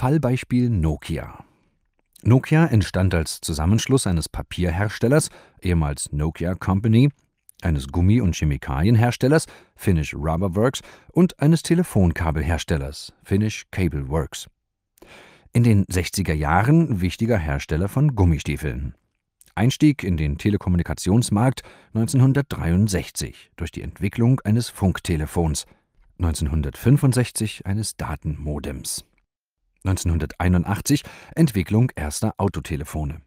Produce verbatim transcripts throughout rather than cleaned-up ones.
Fallbeispiel Nokia. Nokia entstand als Zusammenschluss eines Papierherstellers, ehemals Nokia Company, eines Gummi- und Chemikalienherstellers, Finnish Rubber Works, und eines Telefonkabelherstellers, Finnish Cable Works. In den sechziger Jahren wichtiger Hersteller von Gummistiefeln. Einstieg in den Telekommunikationsmarkt neunzehnhundertdreiundsechzig durch die Entwicklung eines Funktelefons, neunzehnhundertfünfundsechzig eines Datenmodems. neunzehnhunderteinundachtzig Entwicklung erster Autotelefone.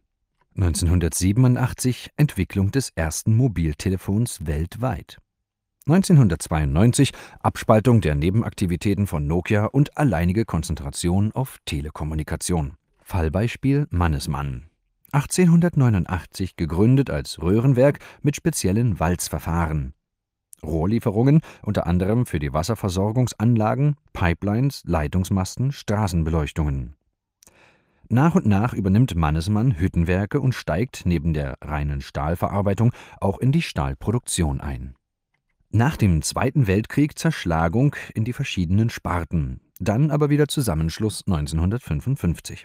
neunzehnhundertsiebenundachtzig Entwicklung des ersten Mobiltelefons weltweit. neunzehnhundertzweiundneunzig Abspaltung der Nebenaktivitäten von Nokia und alleinige Konzentration auf Telekommunikation. Fallbeispiel Mannesmann. achtzehnhundertneunundachtzig gegründet als Röhrenwerk mit speziellen Walzverfahren. Rohrlieferungen unter anderem für die Wasserversorgungsanlagen, Pipelines, Leitungsmasten, Straßenbeleuchtungen. Nach und nach übernimmt Mannesmann Hüttenwerke und steigt neben der reinen Stahlverarbeitung auch in die Stahlproduktion ein. Nach dem Zweiten Weltkrieg Zerschlagung in die verschiedenen Sparten, dann aber wieder Zusammenschluss neunzehnhundertfünfundfünfzig.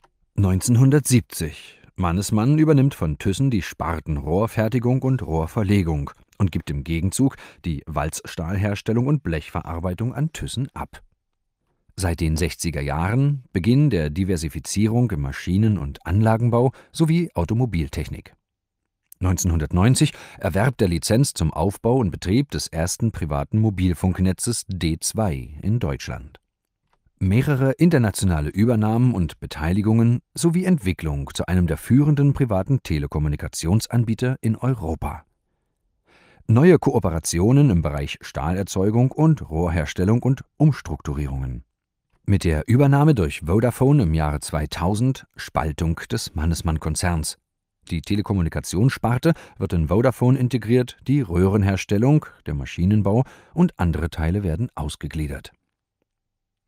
neunzehnhundertsiebzig Mannesmann übernimmt von Thyssen die Sparten Rohrfertigung und Rohrverlegung und gibt im Gegenzug die Walzstahlherstellung und Blechverarbeitung an Thyssen ab. Seit den sechziger Jahren Beginn der Diversifizierung im Maschinen- und Anlagenbau sowie Automobiltechnik. neunzehnhundertneunzig Erwerb der Lizenz zum Aufbau und Betrieb des ersten privaten Mobilfunknetzes D zwei in Deutschland. Mehrere internationale Übernahmen und Beteiligungen sowie Entwicklung zu einem der führenden privaten Telekommunikationsanbieter in Europa. Neue Kooperationen im Bereich Stahlerzeugung und Rohrherstellung und Umstrukturierungen. Mit der Übernahme durch Vodafone im Jahre zweitausend Spaltung des Mannesmann-Konzerns. Die Telekommunikationssparte wird in Vodafone integriert, die Röhrenherstellung, der Maschinenbau und andere Teile werden ausgegliedert.